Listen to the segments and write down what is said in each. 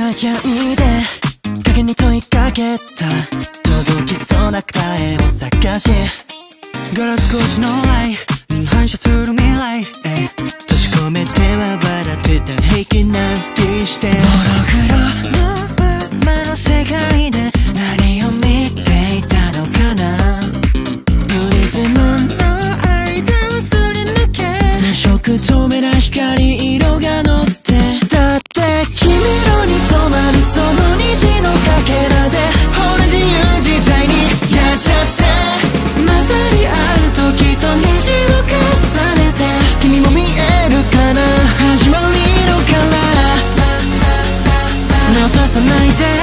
いで影に問いかけた届きそうな答えを探しガラス越しのライに反射する未来閉じ込めては笑ってた平気なふりしてモノクロのままの世界で何を見ていたのかなリズムの間をすり抜け無色透明な光色が乗ってだって君色に染まるその虹のかけらでほら自由自在にやっちゃって混ざり合う時と虹を重ねて君も見えるかな始まりのから目をささないで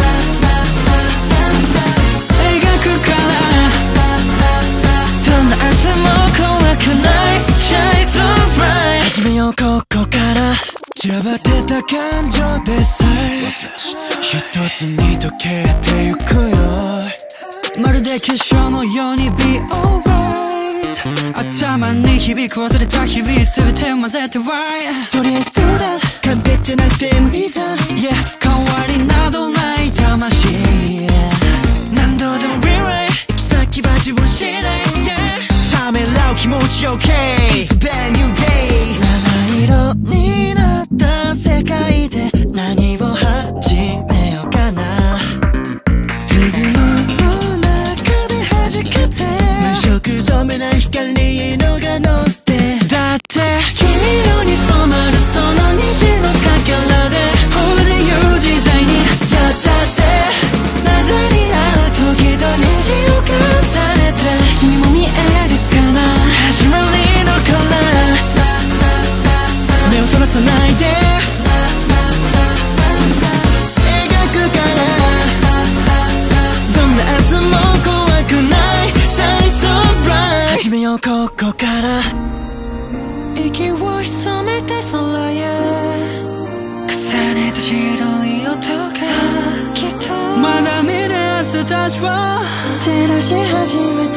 描くからどんな朝も怖くない Shine so bright 始めようここから散らばってた感情でさえ一つに溶けてゆくよまるで結晶のように Be alright 頭に響く忘れた日々全て混ぜて Right とりあえず Do that 完璧じゃなくてもいいさ Yeah 変わりなどない魂何度でも Rewrite 行き先は自分次第 Yeah ためらう気持ち OK It's a brand new day 七色になった世界で何を始めようかなリズムの中で弾けて無色透明な光色が乗ってだって君色に染まるその虹のかけらでほら自由自在にやっちゃって混ざり合う時と虹を重ねて君も見えるかな始まりのから目をそらさないで描くからどんな朝も怖くない Shine so bright 始めようここから息を潜めて空へ重ねた白い音がきっとまだ見ぬ朝たちを照らし始め